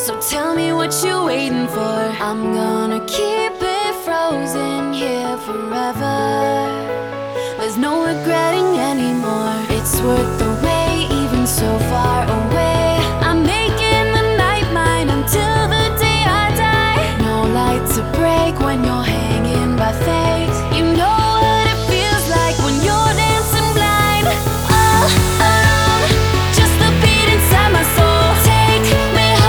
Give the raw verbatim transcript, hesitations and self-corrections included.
So tell me what you're waiting for. I'm gonna keep it frozen here forever. There's no regretting anymore. It's worth the